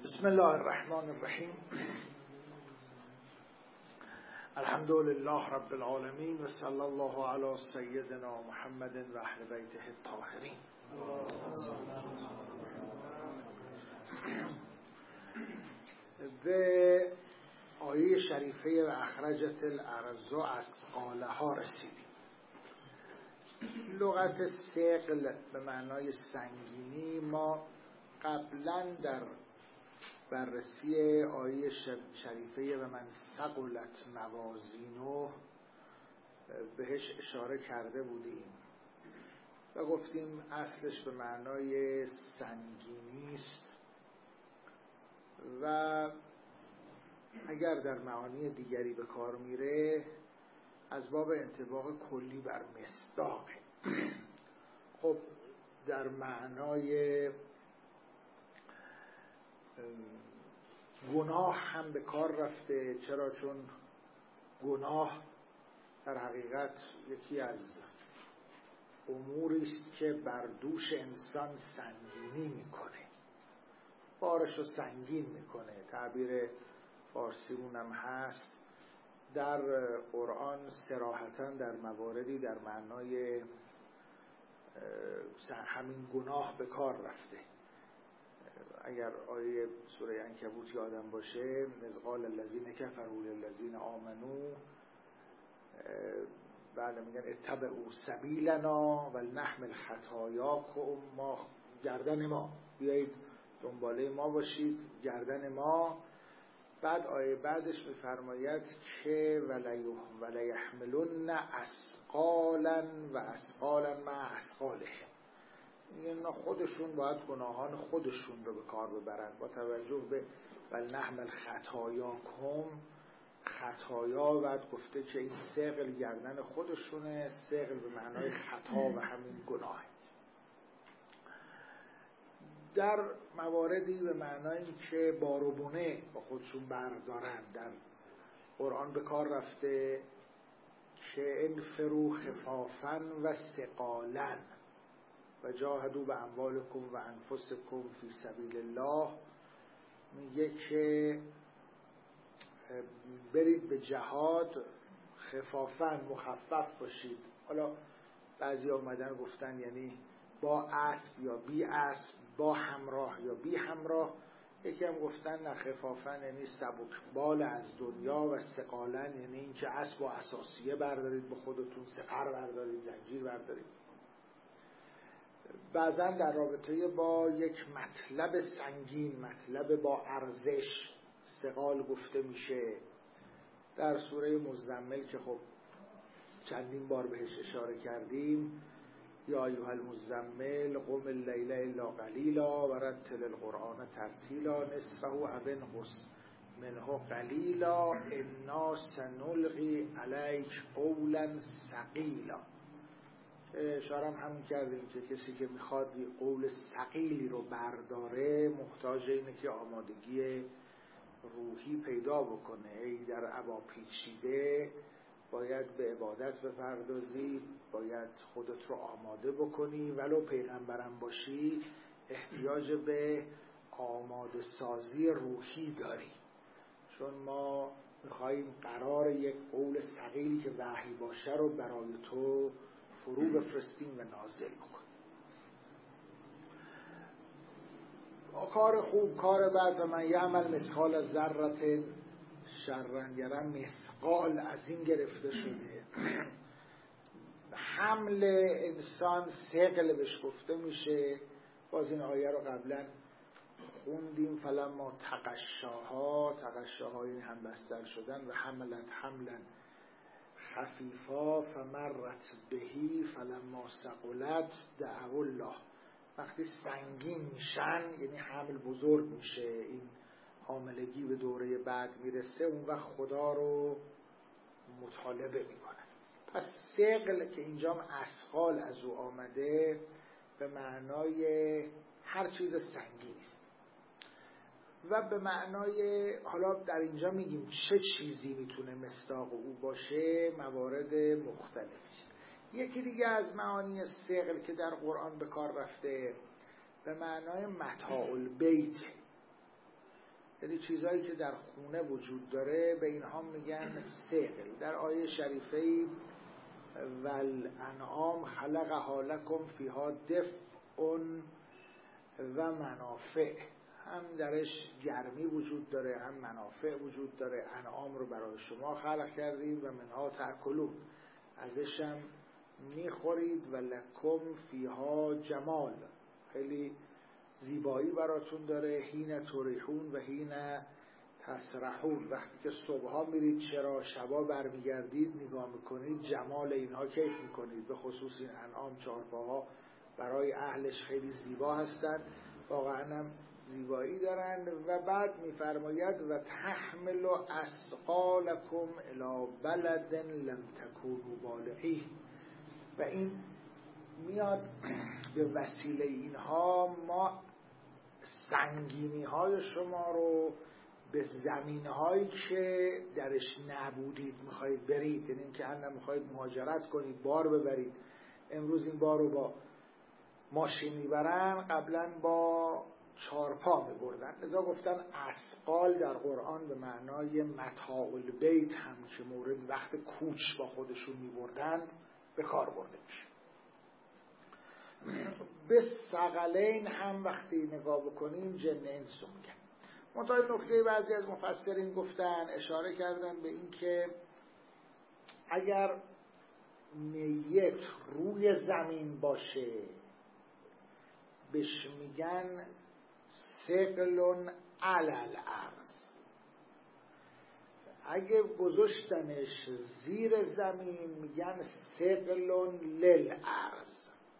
بسم الله الرحمن الرحیم. الحمد لله رب العالمین و صلی الله علی سیدنا محمد و اهل بیته الطاهرین. به آیه شریفه و اخرجت الارض اثقالها رسیدیم. لغت ثقل به معنای سنگینی ما قبلا در بررسی آیه شریفه و من ثقلت موازینه بهش اشاره کرده بودیم و گفتیم اصلش به معنای سنگینی است و اگر در معانی دیگری به کار میره از باب انطباق کلی بر مصداق. خب در معنای گناه هم به کار رفته. چرا؟ چون گناه در حقیقت یکی از اموری است که بر دوش انسان سنگینی میکنه، بارش رو سنگین میکنه. تعبیر فارسیمون هم هست. در قرآن صراحتاً در مواردی در معنای همین گناه به کار رفته. اگر آیه سوره عنکبوت یادم باشه، اذ قال الذین کفروا للذین آمنوا، بله میگن اتبعوا سبیلنا ولنحمل خطایاکم، ما گردن ما بیایید دنباله ما باشید، گردن ما. بعد آیه بعدش میفرماید که ولیحملن اثقالا و اثقالا مع اثقالهم، اینا خودشون باید گناهان خودشون رو به کار ببرن با توجه به ولنحمل خطایاکم. خطایا بعد گفته که این ثقل گردن خودشونه. ثقل به معنای خطا و همین گناه. در مواردی به معنای که باربونه با خودشون بردارن در قرآن به کار رفته که انفروا خفافا و ثقالا و جاهدوا به اموالکم و انفسکم فی سبیل الله. میگه که برید به جهاد خفافا، مخفف باشید. حالا بعضی اومدن گفتن یعنی با اسب یا بی اسب، با همراه یا بی همراه. یکی هم گفتن نه، خفافا یعنی سبکبال از دنیا و ثقالا یعنی این که اسب و اساسیه بردارید به خودتون، سپر بردارید، زنجیر بردارید. بعضا در رابطه با یک مطلب سنگین، مطلب با ارزش، ثقال گفته میشه. در سوره مزمل که خب چندین بار بهش اشاره کردیم، یا ایها المزمل قم اللیل الا قلیلا و رتل القرآن ترتیلا نصفه او انقص منه قلیلا انا سنلقی علیک قولا ثقیلا. اشاره همون کردیم که کسی که میخواد قول ثقیلی رو برداره محتاج اینه که آمادگی روحی پیدا بکنه. ای در عبا پیچیده باید به عبادت بپردازی، باید خودت رو آماده بکنی. ولو پیغمبرم باشی احتیاج به آماده سازی روحی داری، چون ما میخواییم قرار یک قول ثقیلی که وحی باشه رو برای تو فرو بفرستیم و نازل بکنیم. کار خوب، کار بد، و من یعمل مثقال ذره شرا یره، مثقال از این گرفته شده. حمل انسان ثقل بهش گفته میشه. باز این آیه رو قبلا خوندیم. فلما تغشاها یعنی هم بستر شدن، و حملت حملا خفیفا فمرت بهی فلما ثقلت دعوا الله. وقتی سنگین میشن یعنی حمل بزرگ میشه، این حاملگی به دوره بعد میرسه، اون وقت خدا رو مطالبه میکنن. پس ثقل که اینجام اثقال از او آمده به معنای هر چیز سنگین است و به معنای، حالا در اینجا میگیم چه چیزی میتونه مصداق او باشه، موارد مختلفی است. یکی دیگه از معانی ثقل که در قرآن به کار رفته به معنای متاع البیت. یعنی چیزهایی که در خونه وجود داره به اینها میگن ثقل. در آیه شریفه والانعام خلقها لکم فیها دفء و منافع، هم درش گرمی وجود داره هم منافع وجود داره. انعام رو برای شما خلق کردیم و منها تأکلون، ازش هم میخورید و لکم فیها جمال، خیلی زیبایی براتون داره. حین تریحون و حین تسرحون، وقتی که صبحها میرید چرا شبا برمیگردید نگاه میکنید جمال اینها کیف میکنید. به خصوص این انعام چهارپاها برای اهلش خیلی زیبا هستن، واقعا هم زیبایی دارن. و بعد میفرماید و تحمل اثقالکم الی بلد لم تکونوا بالغیه، و این میاد به وسیله اینها ما سنگینی های شما رو به زمین هایی که درش نبودید میخواید برید، یعنی که هر نمیخواید مهاجرت کنید بار ببرید. امروز این بار رو با ماشین میبرن، قبلا با چارپا میبردن. لذا گفتن اثقال در قرآن به معنای متاع البیت هم که مورد وقت کوچ با خودشون میبردند به کار برده میشه. به ثقلین هم وقتی نگاه بکنیم جن انس رو میگن. منتها نکته بعضی از مفسرین گفتن، اشاره کردن به این که اگر میت روی زمین باشه بهش میگن ثقل علی الارض، اگه گذاشتنش زیر زمین میگن ثقل للارض.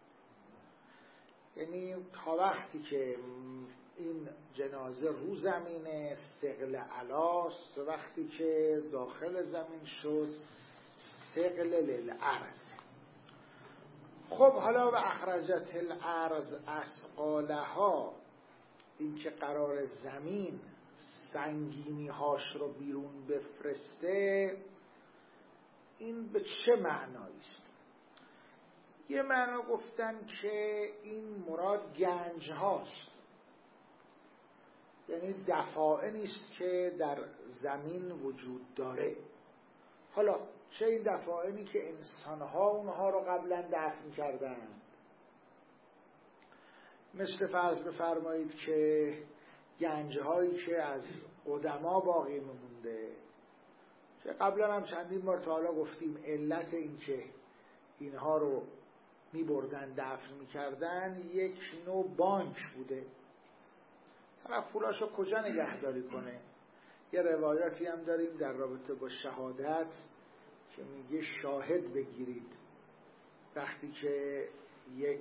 یعنی تا وقتی که این جنازه رو زمینه ثقل علاست، وقتی که داخل زمین شد ثقل للارض. خب حالا و اخرجت الارض اثقالها، این که قرار زمین سنگینی هاش رو بیرون بفرسته، این به چه معنایی است؟ یه معنا گفتن که این مراد گنج هاست، یعنی دفائنی است که در زمین وجود داره. حالا چه این دفائنی که انسانها اونها رو قبلا دفن کردن، مثل فرض بفرمایید که گنجهایی که از قدما باقی میمونده، که قبلا هم چندین بار تا حالا گفتیم علت این که اینها رو میبردن دفن میکردن یک نوع بانک بوده. طرف پولاشو کجا نگهداری کنه؟ یه روایاتی هم داریم در رابطه با شهادت که میگه شاهد بگیرید وقتی که یک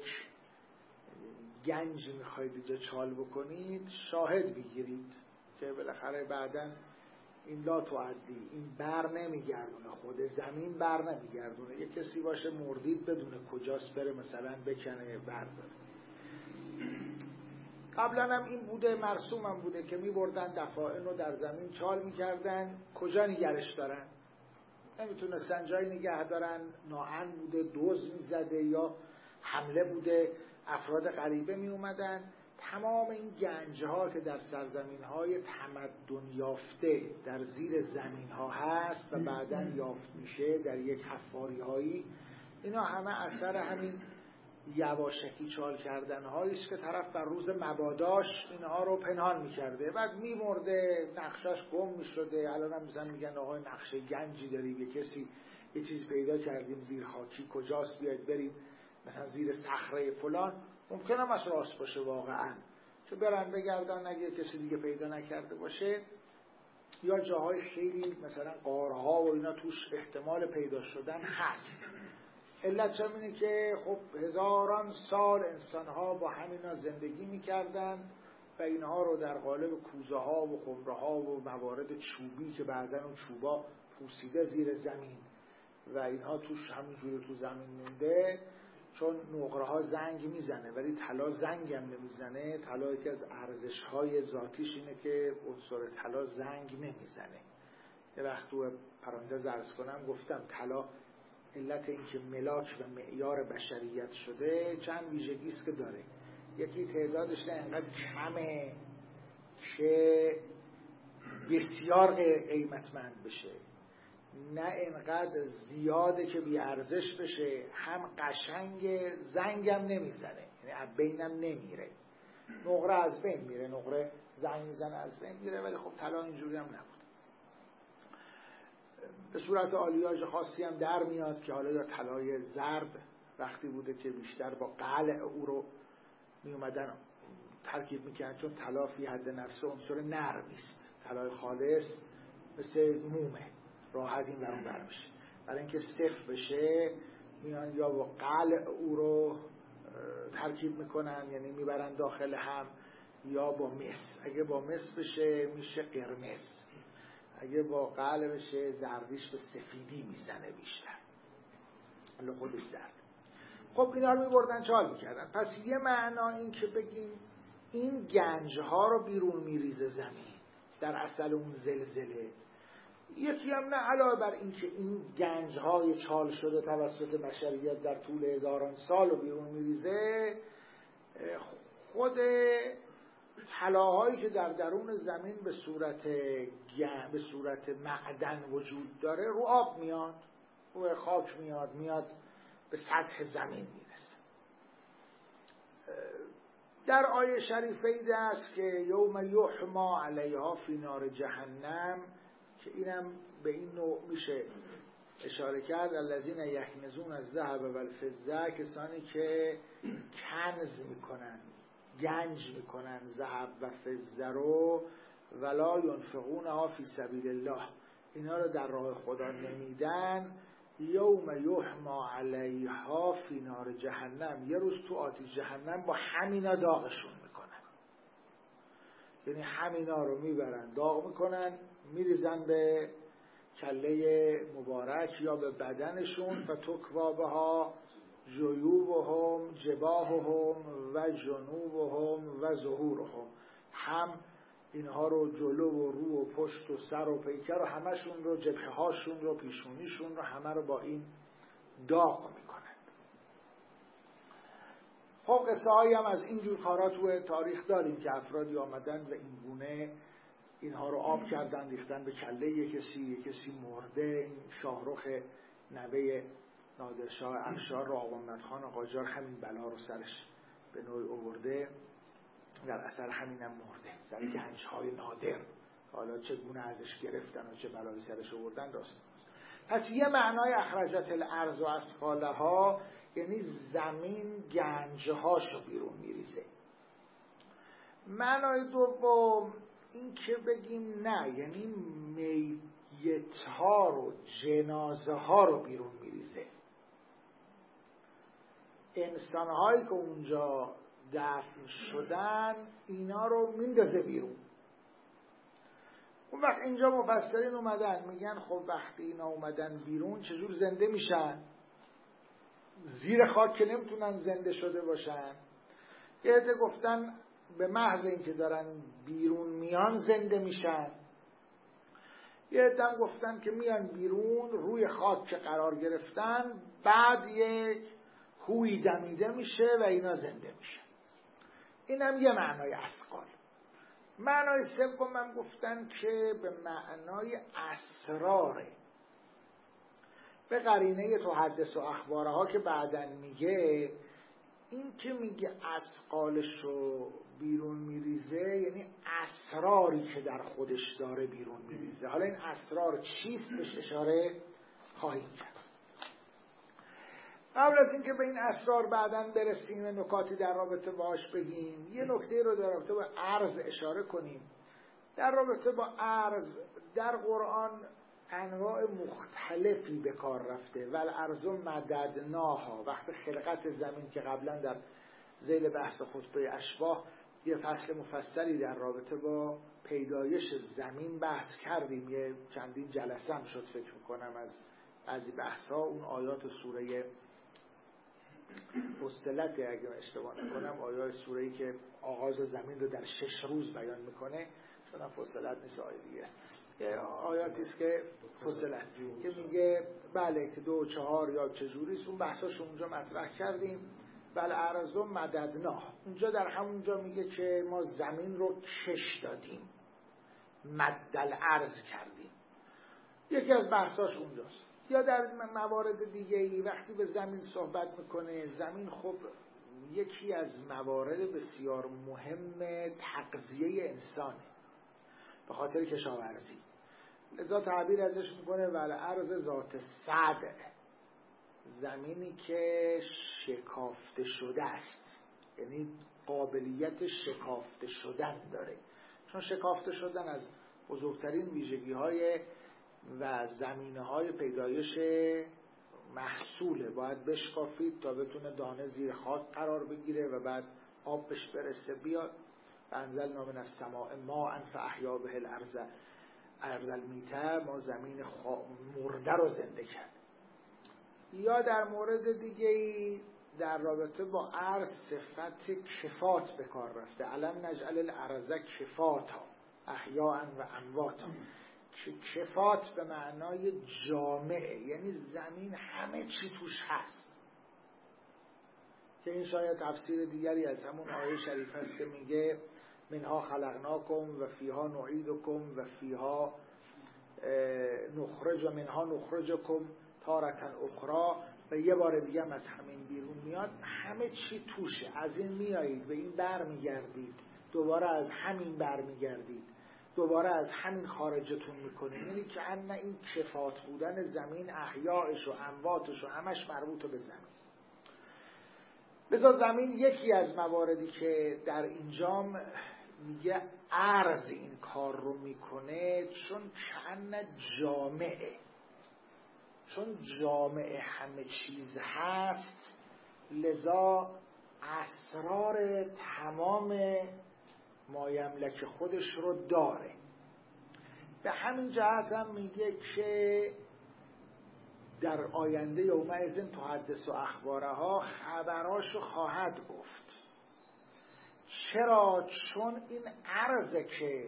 گنج میخواید اینجا چال بکنید، شاهد بگیرید که بالاخره بعداً این لا تعدی، این بر نمیگردونه، خود زمین بر نمیگردونه. یک کسی باشه مردید بدونه کجاست بره مثلا بکنه برداره. قبلا هم این بوده، مرسوم هم بوده که میبردن دفائن رو در زمین چال میکردن. کجا نگرش دارن؟ نمیتونستن جایی نگه دارن، ناامن بوده، دزد میزده یا حمله بوده، افراد غریبه می اومدن. تمام این گنجها که در سرزمین های تمدن یافته در زیر زمین ها هست و بعداً یافت میشه در یک حفاری هایی، اینا همه اثر همین یواشکی چال کردن هاییست که طرف بر روز مباداش اینها رو پنهان میکرده، بعد میمرده، نقشش گم میشده. الان هم مثلا میگن آقای نقشه گنجی داریم، یه کسی یه چیز پیدا کردیم زیر خاکی، کجاست بیاید بریم مثلا زیر صخره فلان. ممکنه مثلا راست باشه واقعا، که برن بگردن اگه کسی دیگه پیدا نکرده باشه، یا جاهای خیلی مثلا غارها و اینا توش احتمال پیدا شدن هست. علت اینه که خب هزاران سال انسانها با همینا زندگی میکردن و اینها رو در قالب کوزه ها و خمره ها و موارد چوبی که بعضن اون چوبا پوسیده زیر زمین و اینها توش همینجوری تو زمین مونده. چون نقره ها زنگ میزنه ولی طلا زنگ هم نمیزنه. طلا یکی از ارزش های ذاتیش اینه که عنصر طلا زنگ نمیزنه. یه وقت تو پرانتز عرض کنم گفتم طلا علت این که ملاک و معیار بشریت شده چند ویژگی است که داره. یکی تعدادش انقدر کمه که بسیار قیمتمند بشه، نه اینقدر زیاده که بی ارزش بشه، هم قشنگ، زنگم نمیزنه، یعنی از بینم نمیره. نقره از بین میره، نقره زنگ میزنه از بین میره، ولی خب طلا اینجوری هم نبود. به صورت آلیاژ خاصی هم در میاد که حالا یا طلای زرد وقتی بوده که بیشتر با قلع او رو می اومدن ترکیب میکنن، چون طلا فی حد نفسه عنصر نرمیست، طلای خالص مثل مومه، راحت این برون بر میشه. برای اینکه صفر بشه میان یا با قلع او رو ترکیب میکنن، یعنی میبرن داخل هم، یا با مس. اگه با مس بشه میشه قرمز، اگه با قلع بشه زردیش به سفیدی میزنه بیشتر، حالا خودش زرد. خب اینا رو میبردن چال میکردن. پس یه معنا این که بگیم این گنجها رو بیرون میریزه زمین در اصل اون زلزله. یکی هم نه علاوه بر این که این گنجهای چال شده توسط بشریت در طول هزاران سال رو بیرون میریزه، خود طلاهایی که در درون زمین به صورت معدن وجود داره رو آب میاد، رو خاک میاد به سطح زمین میرسه. در آیه شریفه ایده است که یوم یحما علیها فی نار جهنم، که اینم به این نوع میشه اشاره کرد، الذین یکنزون الذهب والفضه، کسانی که کنز میکنن، گنج میکنن ذهب و فضه رو، ولا ینفقونها فی سبیل الله، اینا رو در راه خدا نمیدن، یوم یحما علیها فی نار جهنم، یه روز تو آتش جهنم با همینا داغشون میکنن. یعنی همینا رو میبرن داغ میکنن، میریزن به کله مبارک یا به بدنشون، فتکوا بها جیوبهم جباههم و جنوبهم و ظهورهم، هم اینها رو جلو و رو و پشت و سر و پیکر و همشون رو، جبهه هاشون رو، پیشونیشون رو، همه رو با این داغ میکنن. خب قصه هایی هم از اینجور کارا تو تاریخ داریم که افرادی آمدن و این گونه اینها رو آب کردن، ریختن به کله یک کسی مرده. این شاهرخ نوه نادرشاه افشار را آقامت خان قاجار همین بلا رو سرش به نوعی آورده، در اثر همینم مرده، سر گنج‌های نادر، حالا چگونه ازش گرفتن و چه بلایی سرش آوردن داستان. پس یه معنای اخرجت الارض و اثقالها، یعنی زمین گنجهاشو بیرون میریزه. معنای دوم این که بگیم نه، یعنی میتها رو، جنازه ها رو بیرون میریزه. انسانهایی که اونجا دفن شدن اینا رو میندازه بیرون. اون وقت اینجا مفسرین اومدن میگن خب وقتی اینا اومدن بیرون چجور زنده میشن؟ زیر خاک که نمیتونن زنده شده باشن. یه عده گفتن به محض اینکه دارن بیرون میان زنده میشن. یه عده گفتن که میان بیرون روی خاک که قرار گرفتن، بعد یک هوی دمیده میشه و اینا زنده میشن. اینم یه معنای اثقال. معنای سوم هم گفتن که به معنای اسراره، به قرینه تو حدث و اخبارها که بعدن میگه، این که میگه اثقالش رو بیرون میریزه یعنی اسراری که در خودش داره بیرون میریزه. حالا این اسرار چیست بهش اشاره خواهیم کرد. قبل از اینکه به این اسرار بعداً برسیم و نکاتی در رابطه باش بگیم، یه نکته رو در رابطه با ارز اشاره کنیم. در رابطه با ارز در قرآن انواع مختلفی به کار رفته. والارض مددناها، وقت خلقت زمین که قبلا در ذیل بحث خطبه اشباح یه فصل مفصلی در رابطه با پیدایش زمین بحث کردیم، یه چندین جلسه هم شد فکر میکنم از بعضی بحث ها. اون آیات سوره فصلت اگه اشتباه نکنم، آیات سوره‌ای که آغاز زمین رو در 6 روز بیان میکنه، چون فصلت نیست آیه دیگه است، آیاتی است که فصلت که میگه بله که 2 4 یا چجوریست، اون بحثاشو اونجا مطرح کردیم. والارض مددناها، اونجا در همونجا میگه که ما زمین رو کش دادیم، مد الارض کردیم. یکی از بحثاش اونجاست. یا در موارد دیگه ای وقتی به زمین صحبت میکنه، زمین خب یکی از موارد بسیار مهم تغذیه انسانه به خاطر کشاورزی. لذا تعبیر ازش میکنه والارض ذات صدع، زمینی که شکافته شده است، یعنی قابلیت شکافته شدن داره. چون شکافته شدن از بزرگترین ویژگی‌های و زمینه‌های پیدایش محصوله. باید بشکافید تا بتونه دانه زیر خاک قرار بگیره و بعد آب بهش برسه بیاد. انزلنا من السماء ماء فاحیا به الارض المیته، ما زمین مرده رو زنده کرد. یا در مورد دیگه ای در رابطه با ارض صفت کفات به کار رفته. الم نجعل الارض کفاتا احیاء و امواتا. کفات به معنای جامعه، یعنی زمین همه چی توش هست، که این شاید تفسیر دیگری از همون آیه شریف هست که میگه منها خلقناکم و فیها نعیدکم و فیها نخرج و منها نخرجکم تارة اخرى، و یه بار دیگه هم از همین بیرون میاد. همه چی توشه، از این میایید به این بر میگردید، دوباره از همین بر میگردید، دوباره از همین خارجتون میکنید. یعنی که ان این کفات بودن زمین، احیاءش و امواتش و همش مربوط به زمین. لذا زمین یکی از مواردی که در اینجام میگه ارض این کار رو میکنه، چون کأن جامعه، چون جامعه همه چیز هست، لذا اسرار تمام مایملک خودش رو داره. به همین جهت هم میگه که در آینده یومئذ تحدث اخبارها، خبراشو خواهد گفت. چرا؟ چون این ارزه که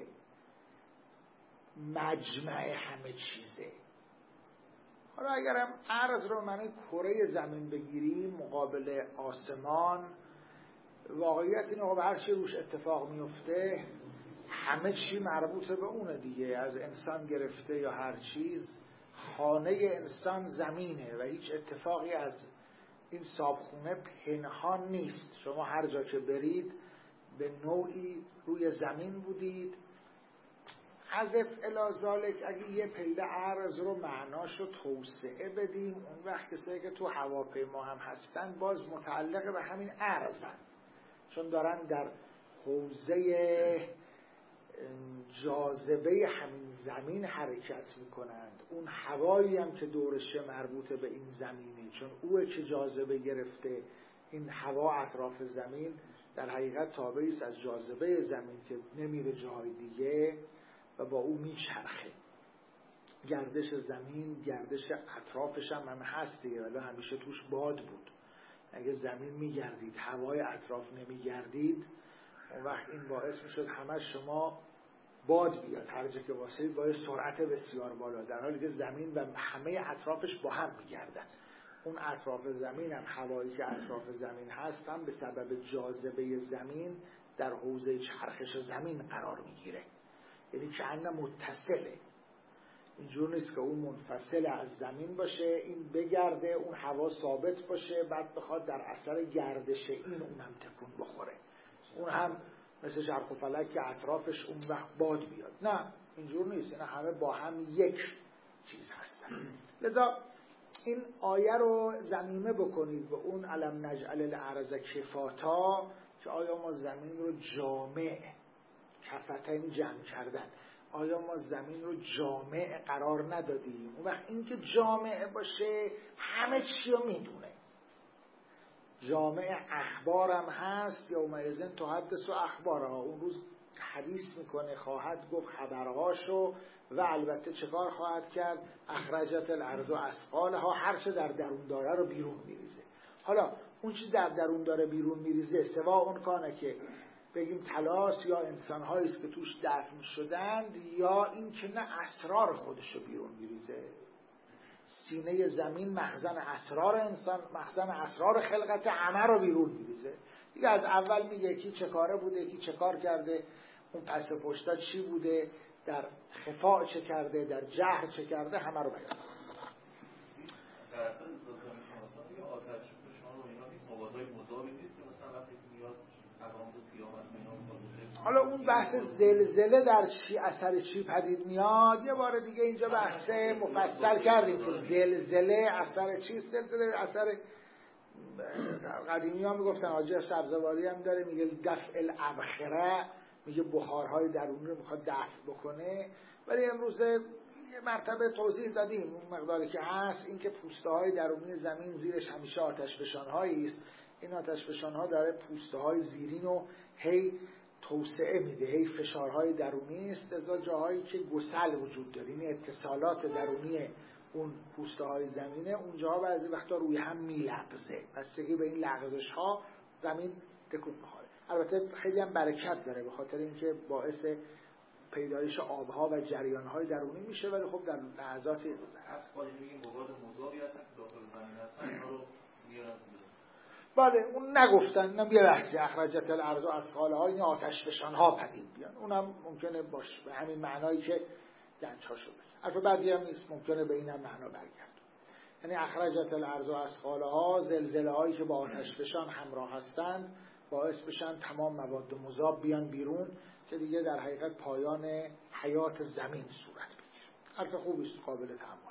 مجمع همه چیزه. حالا اگرم ارز رو معنی کره زمین بگیریم مقابل آسمان، واقعیت اینه که هر چی روش اتفاق میفته همه چی مربوط به اونه دیگه، از انسان گرفته یا هر چیز. خانه انسان زمینه و هیچ اتفاقی از این صابخونه پنهان نیست. شما هر جا که برید به نوعی روی زمین بودید. حذف الی ذالک، اگه یه پله ارز رو معناشو توسعه بدیم، اون وقت کسایی که تو هواپیما هم هستن باز متعلق به همین ارزن، چون دارن در حوزه جاذبه همین زمین حرکت میکنند. اون هوایی هم که دورشه مربوط به این زمینه، چون اوه که جاذبه گرفته. این هوا اطراف زمین در حقیقت تابعی است از جاذبه زمین که نمیره جای دیگه و با او میچرخه. گردش زمین، گردش اطرافش هم هست دیگه، ولی همیشه توش باد بود. اگه زمین میگردید، هوای اطراف نمیگردید، اون وقت این باعث میشد همه شما باد بیاد، هر جا که واسه با سرعت بسیار بالا، در حالی که زمین و همه اطرافش با هم میگردن. اون اطراف زمین هم، هوایی که اطراف زمین هست هم به سبب جاذبه زمین در حوزه چرخش زمین قرار میگیره. یعنی که انه متصله، اینجور نیست که اون منفصل از زمین باشه، این بگرده، اون هوا ثابت باشه، بعد بخواد در اثر گردش این اونم تکون بخوره، اون هم مثل چرخ و فلک که اطرافش اون وقت باد بیاد. نه، اینجور نیست. اینا همه با هم یک چیز هستن. لذا این آیه رو ضمیمه بکنید به اون الم نجعل الارض کفاتا، که آیا ما زمین رو جامع، کفتن جمع کردن، آیا ما زمین رو جامع قرار ندادیم؟ اون وقت این که جامع باشه همه چی رو میدونه. جامع اخبارم هست، یومئذ تحدث اخبارها، اون روز حدیث میکنه، خواهد گفت خبرهاشو، و البته چه کار خواهد کرد؟ اخرجت الارض اثقالها، هر چه در درون داره رو بیرون میریزه. حالا اون چی در درون داره بیرون میریزه، سوا اون کانه که بگیم تلاس یا انسان‌هایی است که توش دفن شدند، یا این که نه اسرار خودشو بیرون میریزه. سینه زمین مخزن اسرار انسان، مخزن اسرار خلقت همه رو بیرون میریزه دیگه. از اول میگه کی چه کاره بوده، کی چه کار کرده، اون پس پشتا چی بوده، در خفاء چه کرده، در جهر چه کرده، همه رو بیان. در اصل دکتر شناسان دیگه آتش فشان و اینا نیست، موادهای مذابی نیست که مثلا وقتی میاد علامت قیامت اینا واضحه. حالا اون بحث زلزله در چی اثر چی پدید میاد یه بار دیگه اینجا بحث مفصل کردیم که زلزله اثر چیست. زلزله اثر قدیمی ها میگفتن، حاجی سبزواری هم داره میگه دفع الابخره، میگه بخارهای درونی رو میخواد دفع بکنه. ولی امروز یه مرتبه توضیح دادیم اون مقداری که هست، این که پوسته های درونی زمین زیرش همیشه آتش فشان‌هایی است. این آتش فشان‌ها داره پوسته های زیرین رو هی توسعه میده، هی فشارهای درونی است. ازا جاهایی که گسل وجود داره، این اتصالات درونی اون پوسته های زمینه، اونجاها بعضی وقتا روی هم میلغزه. بستگی به این لغزش ها زمین تکون میخوره. البته خیلی هم برکت داره به خاطر اینکه باعث پیدایش آبها و جریانهای درونی میشه، ولی خب در لحظاتی از خواهی میگیم مواد مذابی هستن که داخل زمین هستن، اینا رو میارن. بله اون نگفتن، اینم یه بحثی، اخرجت الارض اثقالها، این آتش فشان‌ها پدید بیان، اونم ممکنه باشه به همین معنایی که گنج‌ها شده. البته بعدی هم نیست، ممکنه به این هم معنا برگرده. یعنی اخرجت الارض اثقالها، زلزله هایی که با آتش فشان همراه هستند باعث بشن تمام مواد مذاب بیان بیرون که دیگه در حقیقت پایان حیات زمین صورت بگیره. حرف خوبی است، قابل تأمل.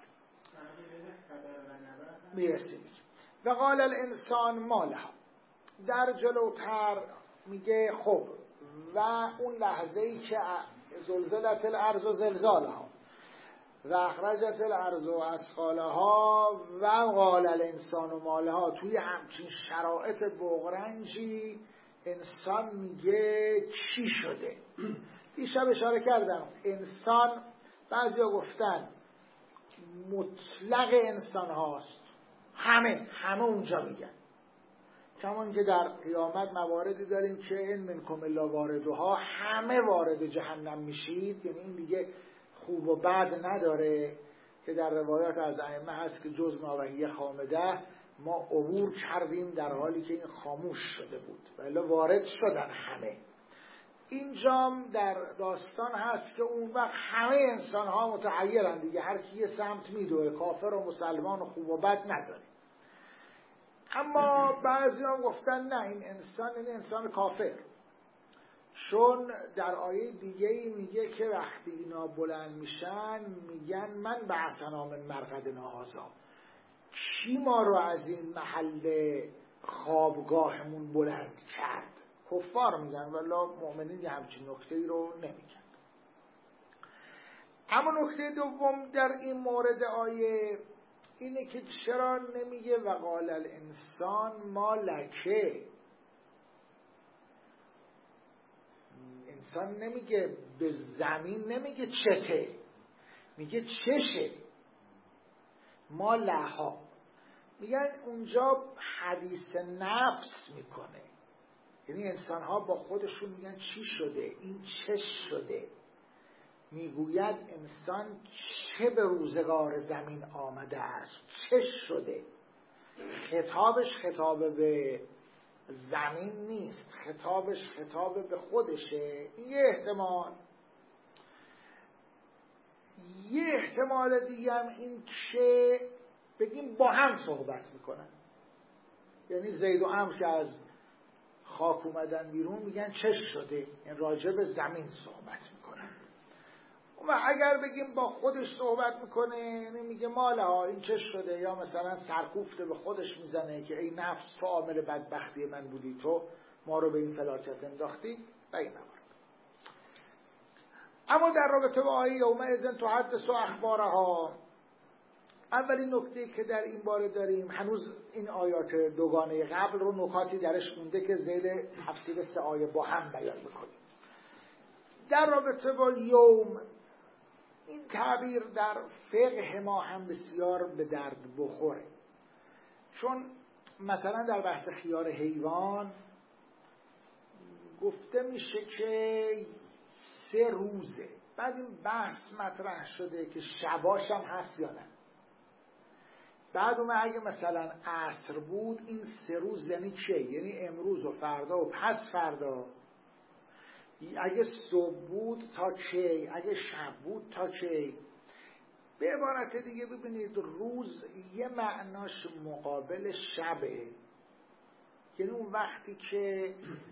میرسیم و قال الانسان ما لها. در جلوتر میگه خب و اون لحظه‌ای که زلزلت الارض و زلزالها و اخرجت الارض و اثقالها و قال الانسان ما لها، توی همچین شرایط بغرنجی انسان میگه چی شده؟ دیشب اشاره کردم انسان بعضیا گفتن مطلق انسان هاست، همه اونجا میگن. کمان که در قیامت مواردی داریم که ان منکم الا واردها، همه وارد جهنم میشید، یعنی این دیگه خوب و بد نداره که در روایات از ائمه هست که جز ما و هی خامده، ما عبور کردیم در حالی که این خاموش شده بود، ولی وارد شدن همه. اینجام در داستان هست که اون وقت همه انسان ها متعیرن دیگه، هر کی یه سمت میدوه، کافر و مسلمان و خوب و بد نداره. اما بعضی هم گفتن نه، این انسان کافر، چون در آیه دیگه میگه که وقتی اینا بلند میشن میگن من بعثنا من مرقدنا هذا، کی ما رو از این محل خوابگاهمون بلند کرد؟ کفار میگن، ولی مؤمنین همچین نکته‌ای رو نمیگن. اما نکته دوم در این مورد آیه اینه که چرا نمیگه وقال الانسان ما لکه؟ انسان نمیگه به زمین، نمیگه چته، میگه چشه. ما لها، میگن اونجا حدیث نفس میکنه، یعنی انسان ها با خودشون میگن چی شده، این چه شده. میگوید انسان چه به روزگار زمین آمده است، چه شده. خطابش خطاب به زمین نیست، خطابش خطاب به خودشه. یه احتمال دیگه هم این که بگیم با هم صحبت میکنن، یعنی زید و عمرو که از خاک اومدن بیرون میگن چه شده، یعنی راجع به زمین صحبت میکنن. و اگر بگیم با خودش صحبت میکنه، یعنی میگه مالها این چه شده، یا مثلا سرکوفته به خودش میزنه که ای نفس تو عامل بدبختی من بودی، تو ما رو به این فلاکت انداختی و این موارد. اما در رابطه با آیه یومئذ تحدث اخبارها، اولین نکته که در این باره داریم، هنوز این آیات دوگانه قبل رو نکاتی درش مونده که ذیل تفسیر 3 آیه با هم بیان میکنیم. در رابطه با یوم، این تعبیر در فقه ما هم بسیار به درد بخوره، چون مثلا در بحث خیار حیوان گفته میشه که 3 روزه، بعد این بحث مطرح شده که شباش هم هست یا نه. بعد اگه مثلا عصر بود، این 3 روز یعنی چه؟ یعنی امروز و فردا و پس فردا. اگه صبح بود تا کی، اگه شب بود تا کی. به عبارت دیگه ببینید روز یه معناش مقابل شبه، یعنی اون وقتی که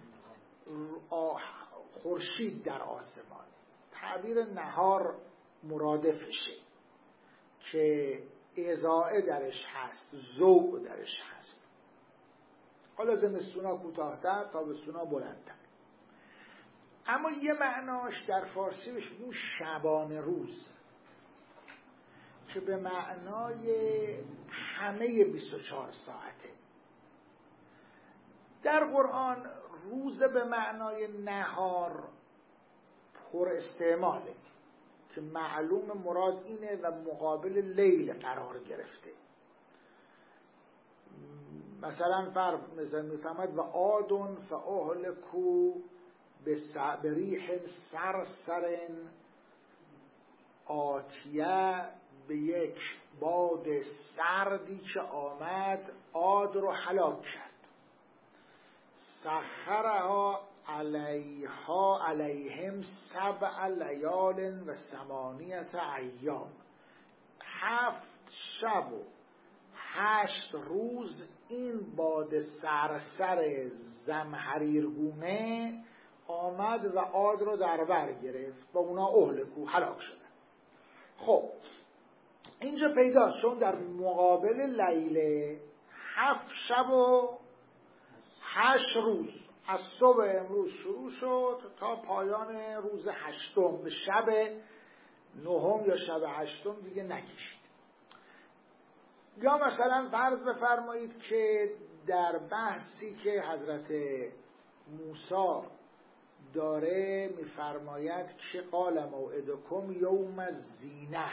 خورشید در آسمان، تعبیر نهار مرادفشه که اضاءه درش هست، ضوء درش هست. حالا زمستونا کوتاه‌تر، تابستونا بلندتر. اما یه معناش در فارسی بهش میگن شبانه روز که به معنای همه 24 ساعته. در قرآن روز به معنای نهار پر استعماله که معلوم مراد اینه و مقابل لیل قرار گرفته. مثلا مثلا میفهمد و آدون فاهلکو به ریح سرسرن آتیه، به یک باد سردی که آمد عاد رو هلاک کرد. سخرها علیهم 7 لیال و 8 ایام. 7 شب و 8 روز این باد سرسر زمهریرگونه آمد و عاد رو در بر گرفت و اونا اهلکو هلاک شدن. خب اینجا پیداست چون در مقابل لیله 7 شب و 8 روز از صبح امروز شروع شد تا پایان روز 8، به شب 9 یا شب 8 دیگه نکشید. یا مثلا فرض بفرمایید که در بحثی که حضرت موسی داره میفرماید که قال موعدکم یوم الزینه،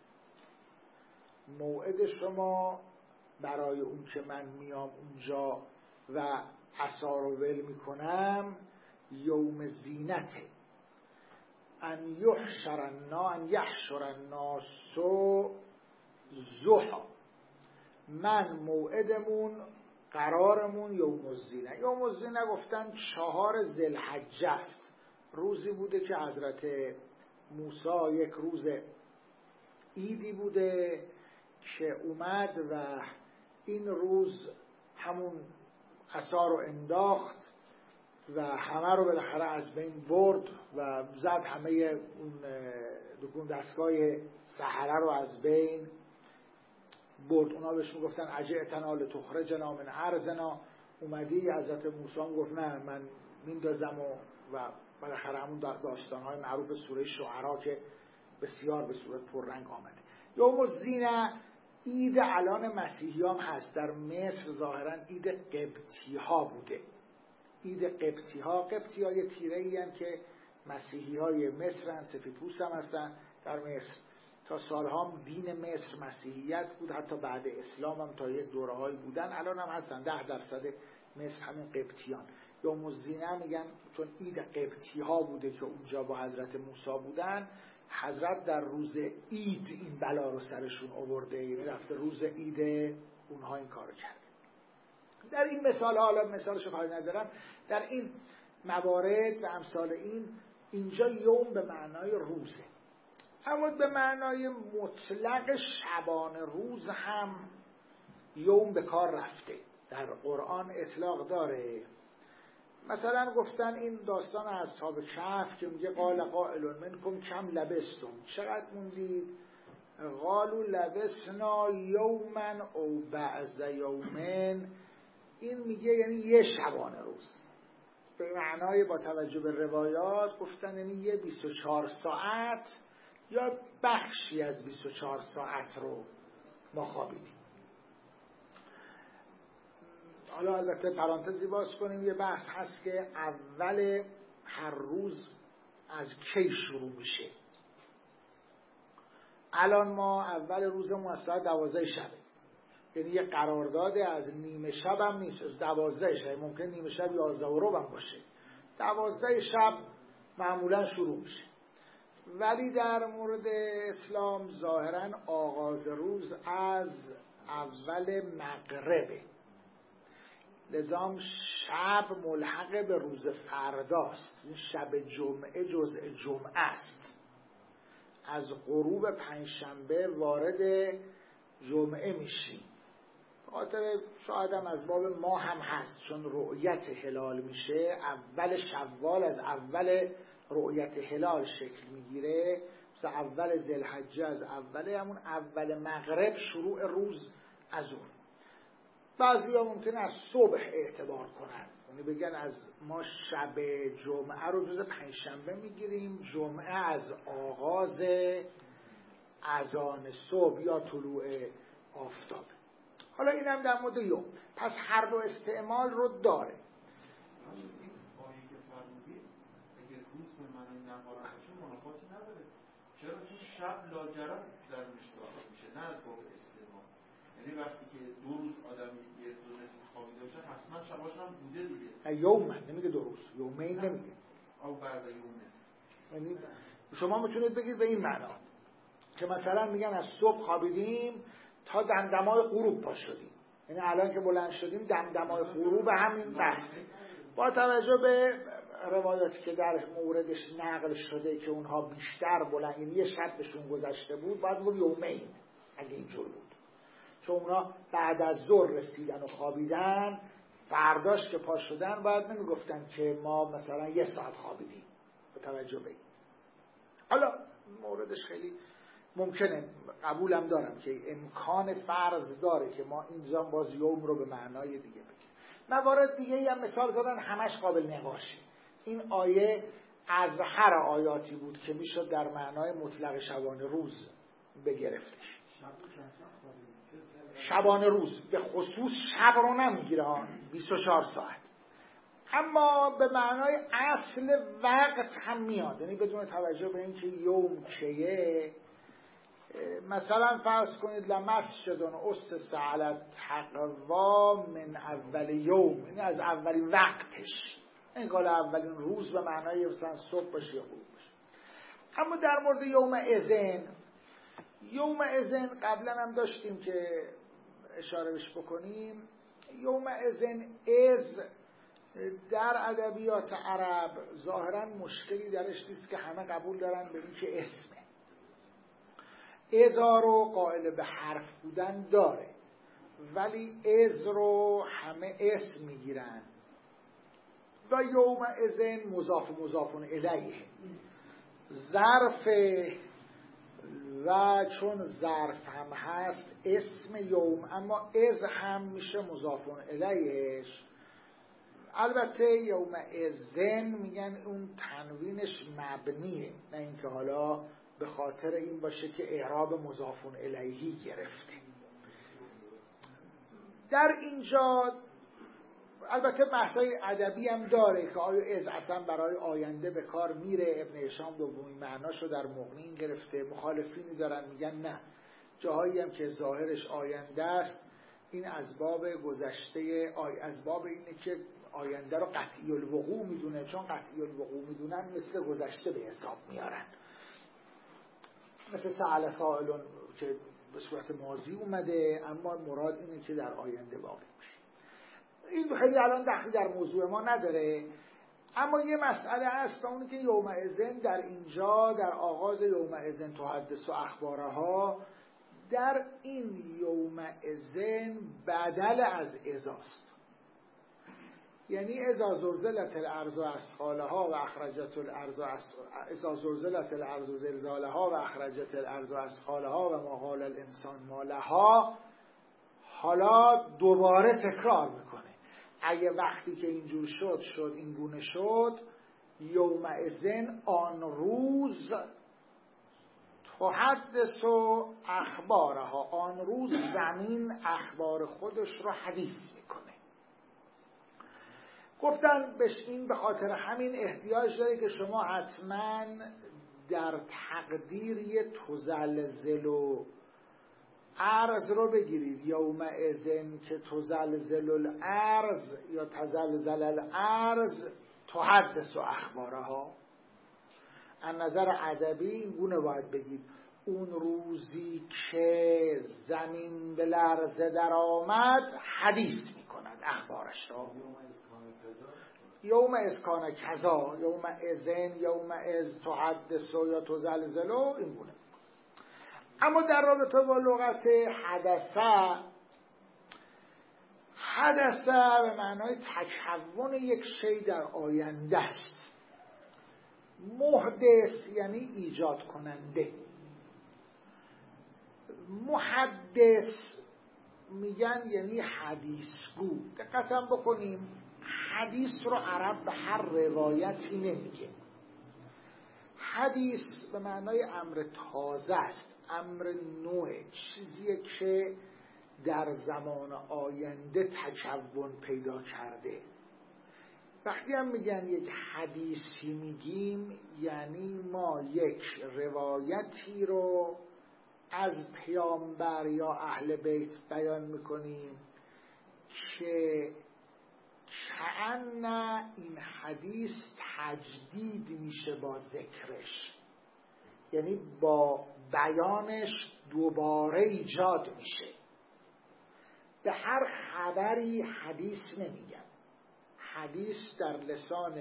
موعد شما برای اون که من میام اونجا و عصا رو ول میکنم یوم زینته، ان یحشر الناس ضحی. من موعدمون قرارمون یوم الزینه. یوم الزینه گفتن 4 ذوالحجه است، روزی بوده که حضرت موسی یک روز عیدی بوده که اومد و این روز همون عصا رو انداخت و همه رو بالاخره از بین برد و زد همه اون دکون دستگاه سحره رو از بین برد. اونا بهش میگفتن اجئتنا لتخرجنا من ارضنا، اومدی؟ حضرت موسی گفت نه من میندازم و بالاخره همون داستان‌های معروف سوره شعرا که بسیار به صورت پررنگ آمده. یوم الزینه عید الان مسیحیان هست. در مصر ظاهرا عید قبطی ها بوده. عید قبطی ها یه تیره‌ای هستند که مسیحی های مصر هستند، سفیدپوست هم هستن در مصر. تا سالها دین مصر مسیحیت بود، حتی بعد اسلام هم تا یک دوره‌هایی بودن، الان هم هستن. 10% مصر همین قبطیان. یوم الزینه میگن چون عید قبطی ها بوده که اونجا با حضرت موسی بودن، حضرت در روز عید این بلا رو سرشون آورده، یعنی رفته روز عید اونها این کارو کرده. در این مثال، حالا مثالشو کاری ندارم، در این موارد و امثال اینجا یوم به معنای روزه، اما به معنای مطلق شبانه روز هم یوم به کار رفته. در قرآن اطلاق داره. مثلا گفتن این داستان اصحاب کهف که میگه قال قائل منکم کم لبستم، چقدر موندید؟ قالوا لبسنا یوما او بعض یومن. این میگه یعنی یه شبانه روز. به معنای با توجه به روایات گفتن یعنی یه 24 ساعت یا بخشی از 24 ساعت رو ما خوابیدیم. حالا البته پرانتزی باز کنیم، یه بحث هست که اول هر روز از کی شروع میشه. الان ما اول روزمون از ساعت 12 شبه، یعنی یه قرارداد از نیمه شب هم نیست، از 12 شب. ممکن نیمه شب 11 و ربع هم باشه. 12 شب معمولا شروع میشه. ولی در مورد اسلام ظاهرا آغاز روز از اول مغربه. لذا شب ملحق به روز فرداست. این شب جمعه جزء جمعه است، از غروب پنجشنبه وارد جمعه میشیم. خاطر شاید هم از باب ما هم هست، چون رؤیت هلال میشه اول شوال، از اول رؤیت هلال شکل میگیره. مثلا اول ذوالحجه از همون اول مغرب شروع روز از اون. بعضیا ممکنه از صبح اعتبار کنن، یعنی بگن از ما شب جمعه رو جز پنجشنبه میگیریم، جمعه از آغاز اذان صبح یا طلوع آفتاب. حالا اینم در مورد یوم. پس هر دو استعمال رو داره. چرا؟ چون شب لاجرم در مشتاق میشه، نه از باب استعمال. یعنی وقتی که 2 روز آدم یه روز خوابیده باشه حتما شباش هم بوده دیگه. یوم نمیگه 2 روز، یومین نمیگه. او بعد یومه. یعنی شما میتونید بگید به این معنا که مثلا میگن از صبح خوابیدیم تا دمدمای غروب پا شدیم، یعنی الان که بلند شدیم دمدمای غروب همین وقت. با توجه به روایاتی که در موردش نقل شده که اونها بیشتر بلند، یعنی یه شب بهشون گذشته بود، باید بود یومین اگه اینجور بود، چون اونا بعد از ظهر رسیدن و خوابیدن، فرداش که پا شدن باید نمیگفتن که ما مثلا 1 ساعت خوابیدیم. با توجه به این حالا موردش خیلی ممکنه، قبولم دارم که امکان فرض داره که ما اینجا باز یوم رو به معنای دیگه بگیم. موارد دیگه هم مثال زدن، همش قابل نقاشه. این آیه از هر آیاتی بود که میشد در معنای مطلق شبانه روز بگرفتش. شبانه روز به خصوص شب رو نمیگیره، 24 ساعت، اما به معنای اصل وقت هم میاد، یعنی بدون توجه به اینکه یوم چیه. مثلا فرض کنید لمسجد اسس علی التقوا من اول یوم، یعنی از اولین وقتش، این قال اولین روز به معنای مثلا صبح باشه یا غروب باشه. اما در مورد یوم اذن قبلا هم داشتیم که اشاره بهش بکنیم. یوم اذن از در ادبیات عرب ظاهرا مشکلی درش نیست که همه قبول دارن به این که اسمه. ازا رو قائل به حرف بودن داره، ولی از رو همه اسم میگیرن و یوم اذن مضاف الیه ظرف، و چون ظرف هم هست اسم یوم، اما از هم میشه مضاف الیهش. البته یوم اذن میگن اون تنوینش مبنیه، نه اینکه حالا به خاطر این باشه که اعراب مضاف الیهی گرفته. در اینجا البته بحثای ادبی هم داره که آیا از اصلا برای آینده به کار میره. ابن هشام دومین معناشو در مغنی گرفته. مخالفینی دارن میگن نه، جاهایی هم که ظاهرش آینده است این از باب گذشته، از باب اینه که آینده رو قطعی الوقوع میدونه، چون قطعی الوقوع میدونن مثل گذشته به حساب میارن، مثل سأل سائلون که به صورت ماضی اومده اما مراد اینه که در آینده واقع میشه. این خیلی الان دخلی در موضوع ما نداره، اما یه مسئله هست، اونی که یوم اذن در اینجا در آغاز یوم اذن تحدث و اخبارها، در این یوم اذن بدل از ازاست، یعنی اذا زلزلت الارض اسقالها و اخرجت الارض اذا زلزلت الارض زلزالها و اخرجت الارض اسقالها و ما قال الانسان ما لها، حالا دوباره تکرار میکنه. اگه وقتی که اینجور شد این گونه شد، یوم اذن آن روز تحدث و اخبارها، آن روز زمین اخبار خودش رو حدیث میکنه. گفتن بهش این به خاطر همین احتیاج داره که شما حتما در تقدیر یه تزلزل و ارض رو بگیرید. یوم اذن که تزلزل الارض یا تزلزل الارض تحدث و اخبارها، از نظر ادبی این گونه باید بگید. اون روزی که زمین به لرزه در آمد حدیث میکند اخبارش را. یوم از کان کذا، یوم ازن، یوم از تحدث یا تزلزل، این گونه. اما در رابطه با لغت حدثه به معنای تکون یک شی در آینده است. محدث یعنی ایجاد کننده. محدث میگن یعنی حدیثگو. دقت بکنیم حدیث رو عرب به هر روایتی نمیگه. حدیث به معنای امر تازه است، امر نوع، چیزیه که در زمان آینده تکون پیدا کرده. وقتی هم میگن یک حدیثی میگیم یعنی ما یک روایتی رو از پیامبر یا اهل بیت بیان میکنیم که کأن این حدیث تجدید میشه با ذکرش، یعنی با بیانش دوباره ایجاد میشه. به هر خبری حدیث نمیگن. حدیث در لسان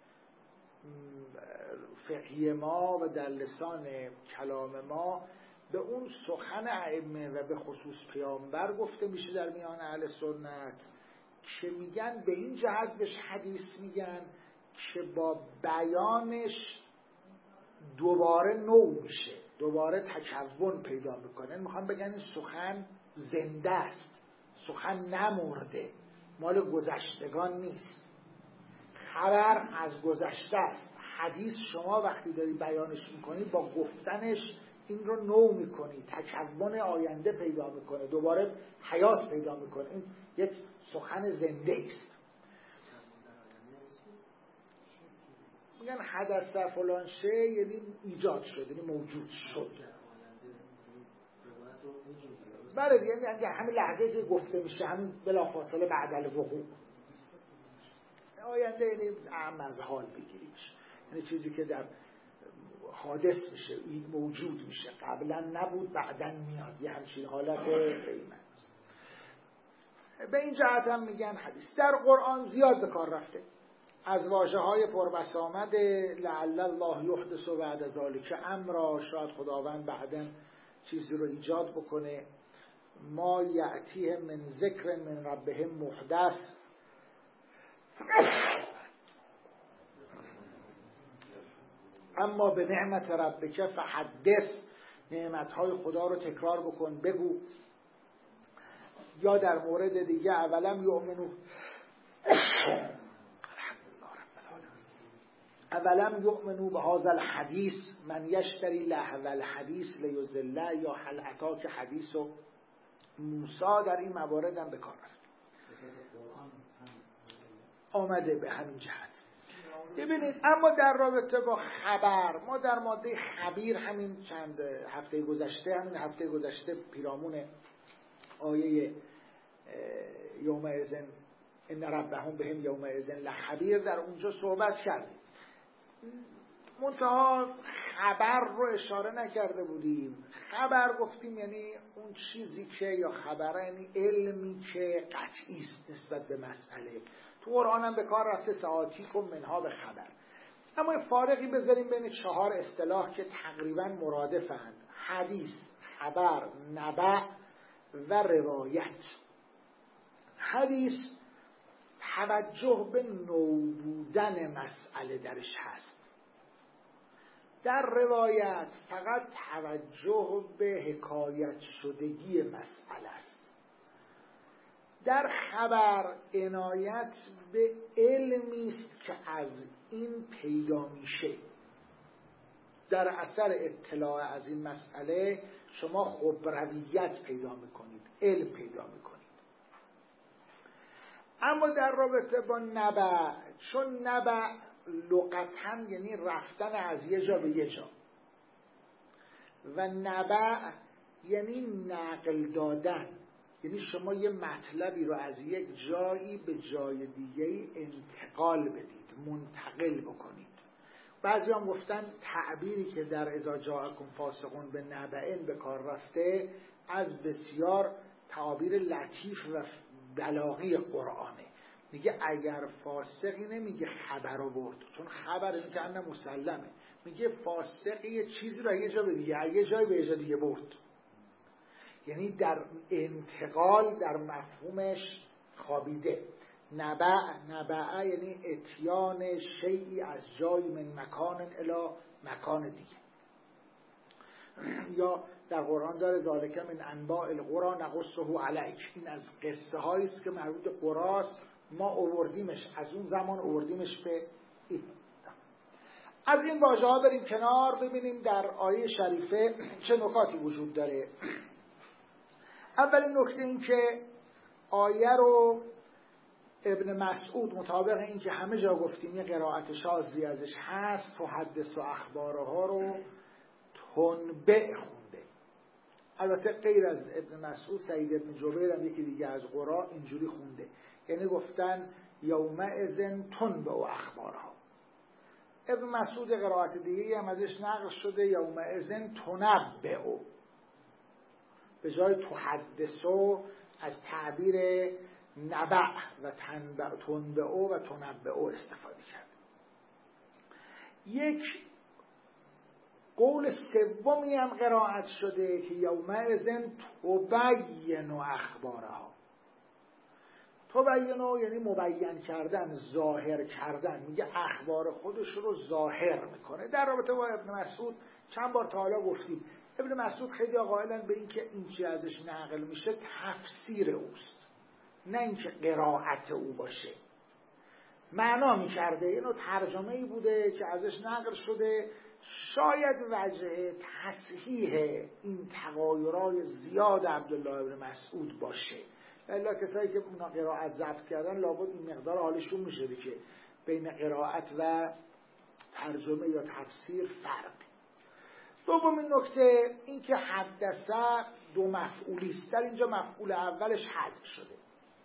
فقهی ما و در لسان کلام ما به اون سخن ائمه و به خصوص پیامبر گفته میشه در میان اهل سنت که میگن به این جهت بهش حدیث میگن که با بیانش دوباره نو میشه، دوباره تکون پیدا میکنه. میخوام بگن این سخن زنده است، سخن نمرده، مال گذشتگان نیست، خبر از گذشته است. حدیث شما وقتی داری بیانش میکنی با گفتنش این رو نو میکنی، تکون آینده پیدا میکنه، دوباره حیات پیدا میکنه. این یک سخن زنده است. میگن حدث فلان شه یعنی ایجاد شد، یعنی موجود شد. بله، یعنی همین لحظه که گفته میشه، همین بلافاصله بعد الوقوع. آینده یعنی اهم از حال بگیریش، یعنی چیزی که در حادث میشه، این موجود میشه، قبلا نبود بعدا میاد، یه همچین حالت قیمت. به این جهت هم میگن حدیث. در قرآن زیاد به کار رفته، از واژه‌های پربسامد لعل الله یحدث بعد ذلک امرا، شاید خداوند بعداً چیزی رو ایجاد بکنه. ما یأتیهم من ذکر من ربهم محدث، اما به نعمت ربک فحدث، نعمتهای خدا رو تکرار بکن، بگو. یا در مورد دیگه اولم یؤمنو به هذا الحدیث من یشتری لهو الحدیث لیضل، یا هل اتاک حدیث و موسی. در این موارد هم به کار رفت، آمده به همین جهت. ببینید، اما در رابطه با خبر، ما در ماده خبیر همین چند هفته گذشته پیرامون آیه یوم اذن ان ربهم بهم یوم اذن لخبیر در اونجا صحبت کردیم. منتها خبر رو اشاره نکرده بودیم. خبر گفتیم یعنی اون چیزی که، یا خبره یعنی علمی که قطعی است نسبت به مسئله. تو قرآن هم به کار رفته سآتیکم منها به خبر. اما فارقی بذاریم بین 4 اصطلاح که تقریبا مرادفند: حدیث، خبر، نبع و روایت. حدیث توجه به نو بودن مسئله درش هست. در روایت فقط توجه به حکایت شدگی مسئله است. در خبر عنایت به علمی است که از این پیدا میشه. در اثر اطلاع از این مسئله شما خبرویت پیدا میکنید، علم پیدا میکنید. اما در رابطه با نبع، چون نبع لغتاً یعنی رفتن از یه جا به یه جا و نبع یعنی نقل دادن، یعنی شما یه مطلبی رو از یک جایی به جای دیگه انتقال بدید، منتقل بکنید. بعضی هم گفتن تعبیری که در اذا جاءکم فاسقون به نبأ به کار رفته از بسیار تعابیر لطیف و بلاغی قرآنه. میگه اگر فاسقی نمیگه خبر رو برد، چون خبر این که انه مسلمه، میگه فاسق یه چیزی رو یه جا به دیگه، یه جای به یه جا دیگه برد، یعنی در انتقال در مفهومش خوابیده. نبع یعنی اتیان شیئی از جای من مکان الی مکان دیگه. یا در قرآن داره ذالک من انباء القری نقصه علیک، این از قصه هایی است که مربوط قراست، ما آوردیمش از اون زمان آوردیمش به این. از این واژه ها بریم کنار، ببینیم در آیه شریفه چه نکاتی وجود داره. اولین نکته این که آیه رو ابن مسعود مطابق این که همه جا گفتیم یه قرائت شاذی ازش هست، تحدث و اخبارها رو تنبع خونده. البته غیر از ابن مسعود سعید ابن جبیر هم یکی دیگه از قرا اینجوری خونده، یعنی گفتن یومئذ تنبع و اخبارها. ابن مسعود قرائت دیگه هم ازش نقل شده یومئذ تنبع، به جای تحدثو از تعبیر نبع و تنبع و تنبع استفاده کرد. یک قول سومی هم قرائت شده که یومئذ تبین اخبارها. تبین یعنی مبین کردن، ظاهر کردن، میگه اخبار خودش رو ظاهر میکنه. در رابطه با ابن مسعود چند بار تا حالا گفتیم، ابن مسعود خیلی قائلن به این که این چی ازش نقل میشه تفسیر اوست، نه اینکه قرائت او باشه. معنا میکرده، اینو ترجمه ای بوده که ازش نقل شده، شاید وجه تصحیح این تغایرات زیاد عبدالله ابن مسعود باشه. الا کسایی که اونا قرائت ضبط کردن لابد این مقدار حالشون میشه که بین قرائت و ترجمه یا تفسیر فرق. دومین نکته این که حدثه دو مفعولی است، در اینجا مفعول اولش حذف شده.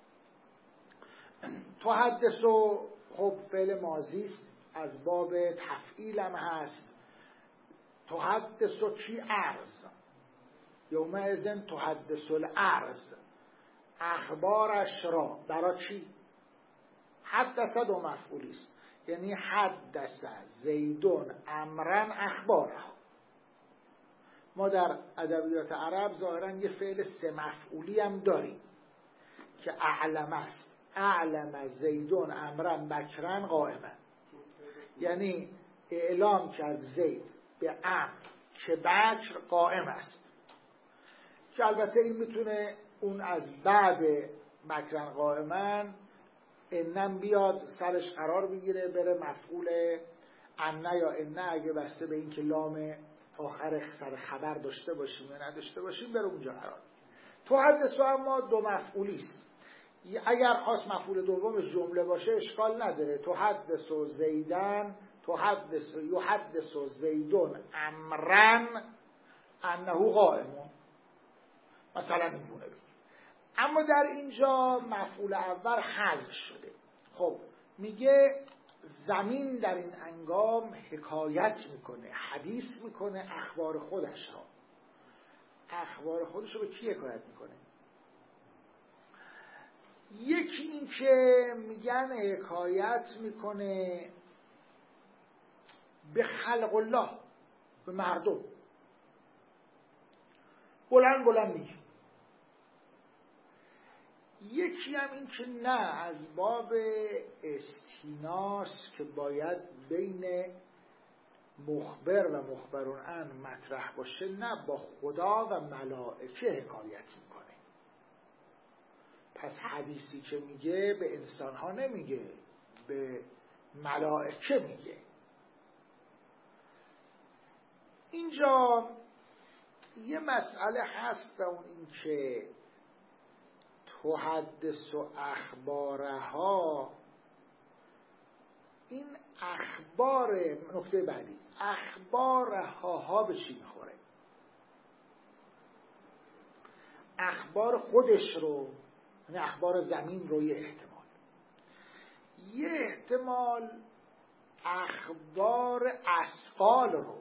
تحدثو خب فعل ماضی است، از باب تفعیل هم هست. تحدثو کی؟ عرض. یومئذ تحدث الارض، اخبارش را برای چی؟ حدثه دو مفعولی است، یعنی حدثه زیدون امرن اخباره. ما در ادبیات عرب ظاهرا یه فعل سه مفعولی هم داریم که اعلم است. اعلم زیدون امرن بکرن قائما، یعنی اعلام کرد زید به امر که بکر قائم است، که البته این میتونه اون از بعد بکرن قائما انم بیاد سرش قرار بگیره بره مفعول انه یا انه اگه بسته به این که لام آخر سر خبر داشته باشیم یا نداشته باشیم بره اونجا قرار. تحدث اما دو مفعولی است. اگر خواست مفعول دومش جمله باشه اشکال نداره. تحدث و زیدن، یحدث و زیدون امرن انه قائمون، مثلا این گونه بگیم. اما در اینجا مفعول اول حذف شده. خب میگه زمین در این انگام حکایت میکنه، حدیث میکنه اخبار خودش ها. اخبار خودش رو به کی حکایت میکنه؟ یکی این که میگن حکایت میکنه به خلق الله، به مردم. بلند بلند میگه. یکی هم این که نه، از باب استیناس که باید بین مخبر و مخبرون عن مطرح باشه، نه با خدا و ملائکه حکایت میکنه. پس حدیثی که میگه به انسانها نمیگه، به ملائکه میگه. اینجا یه مسئله هست و اون این که تحدث و اخبارها، این اخبار، نکته بعدی، اخبارها به چی میخوره؟ اخبار خودش رو، یعنی اخبار زمین رو یه احتمال اخبار اثقال رو،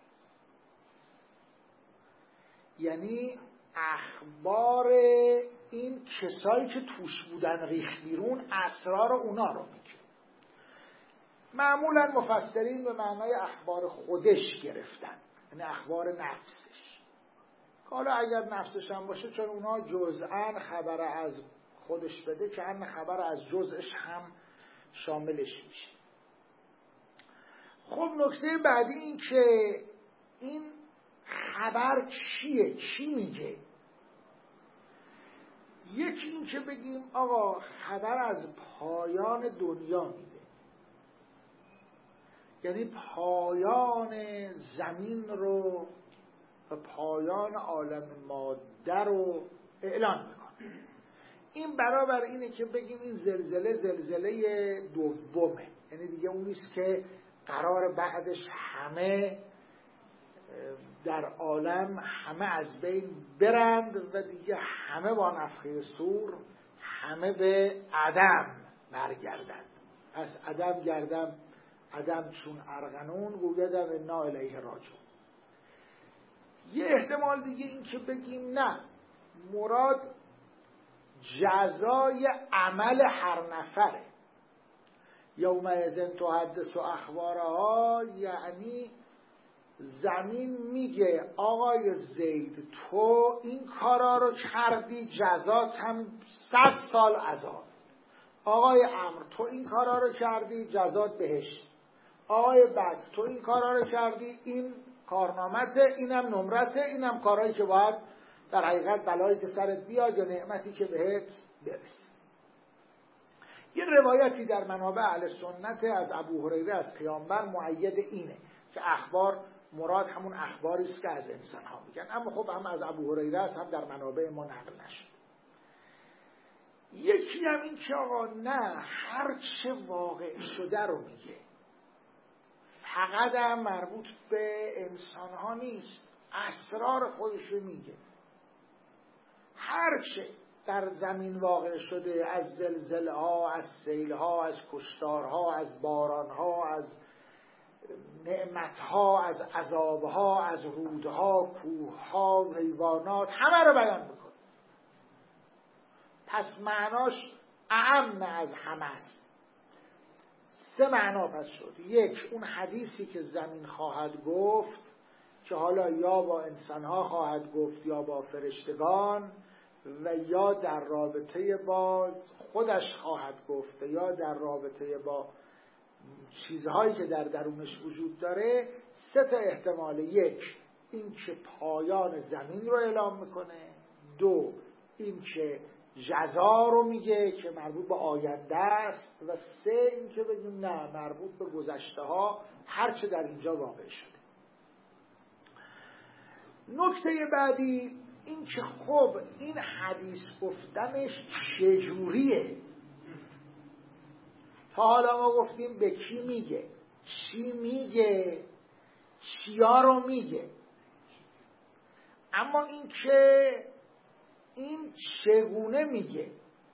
یعنی اخبار این کسایی که توش بودن ریخت بیرون، اسرار اونا رو میگه. معمولا مفسرین به معنای اخبار خودش گرفتن، یعنی اخبار نفسش. حالا اگر نفسش هم باشه، چون اونا جزءاً خبر از خودش بده که ان خبر از جزءش هم شاملش میشه. خب نکته بعدی این که این خبر چیه؟ چی میگه؟ یکی این که بگیم آقا خبر از پایان دنیا میده، یعنی پایان زمین رو و پایان عالم ماده رو اعلان میکنه. این برابر اینه که بگیم این زلزله دومه، یعنی دیگه اون نیست که قرار بعدش همه در عالم همه از بین برند و دیگه همه با نفخه صور همه به عدم برگردند. پس عدم گردم عدم چون ارغنون گویدم انا الیه راجعون. یه احتمال دیگه این که بگیم نه، مراد جزای عمل هر نفره. یومئذ تحدث اخبارها، یعنی زمین میگه آقای زید تو این کارا رو کردی، جزات هم 100 سال عذاب. آقای عمرو تو این کارا رو کردی، جزات بهشت. آقای بد تو این کارا رو کردی، این کارنامته، اینم نمرته، اینم کارهایی که باید در حقیقت بلایی که سرت بیاد یا نعمتی که بهت برسه. یه روایتی در منابع اهل سنت از ابو هریره از پیامبر مؤید اینه که اخبار مراد همون اخباری است که از انسان ها میگن، اما خب هم از ابو هریره است هم در منابع ما نقل نشد. یکی هم این که آقا نه، هر چه واقع شده رو میگه، فقط هم مربوط به انسان ها نیست، اسرار خودش رو میگه. هر چه در زمین واقع شده، از زلزله ها، از سیل ها، از کشتار ها، از باران ها، از نعمت ها، از عذاب ها، از رودها، کوه ها، حیوانات، همه رو بیان میکنه. پس معناش اعم از همه است. 3 معنا پس شد. 1 اون حدیثی که زمین خواهد گفت که حالا یا با انسانها خواهد گفت یا با فرشتگان، و یا در رابطه با خودش خواهد گفت یا در رابطه با چیزهایی که در درونش وجود داره. 3 تا احتمال. 1 این که پایان زمین رو اعلام میکنه. 2 این که جزا رو میگه که مربوط به آینده است. و 3 این که بگیم نه، مربوط به گذشته ها، هرچه در اینجا واقع شده. نکته بعدی این که خب این حدیث گفتنش چجوریه؟ تا حالا ما گفتیم به کی میگه، چی میگه، چیا رو میگه، اما این که این چگونه میگه.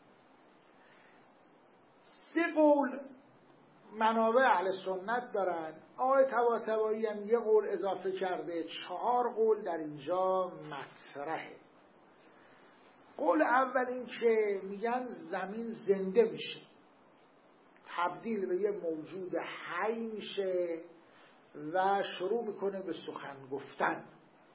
3 قول منابع اهل سنت دارن. آقای طباطبایی هم 1 قول اضافه کرده، 4 قول در اینجا مطرحه. قول اول این که میگن زمین زنده میشه، تبدیل به یه موجود حی میشه و شروع میکنه به سخن گفتن.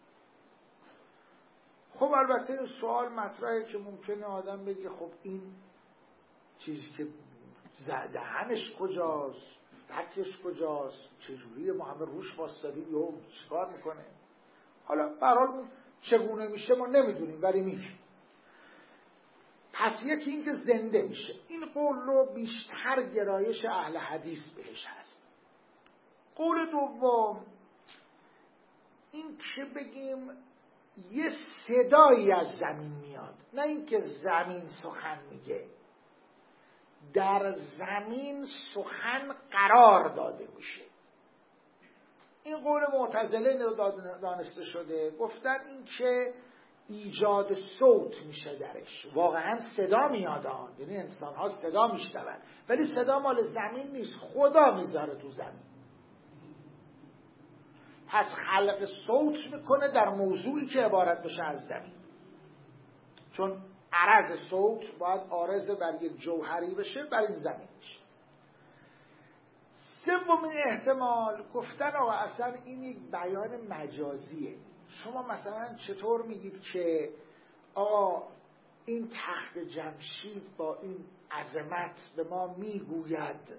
خب البته این سوال مطرحه که ممکنه آدم بگه خب این چیزی که دهنش کجاست، دکش کجاست، چجوریه، ما همه روش واسطادیم یا چیکار میکنه؟ حالا به هر حال چگونه میشه ما نمیدونیم، ولی میشه. پس یکی این که زنده میشه، این قول رو بیشتر گرایش اهل حدیث بهش هست. قول دوم این که بگیم یه صدایی از زمین میاد، نه اینکه زمین سخن میگه، در زمین سخن قرار داده میشه. این قول معتزله دانسته شده، گفتن این که ایجاد صوت میشه درش، واقعا صدا میاد آن، یعنی انسان ها صدا میشنون، ولی صدا مال زمین نیست، خدا میذاره تو زمین. پس خلق صوت میکنه در موضوعی که عبارت بشه از زمین، چون عرض صوت باید عارض بر یک جوهری بشه، بر این زمین میشه. سومین احتمال گفتن آقا اصلا این یک بیان مجازیه. شما مثلا چطور میگید که آقا این تخت جمشید با این عظمت به ما میگوید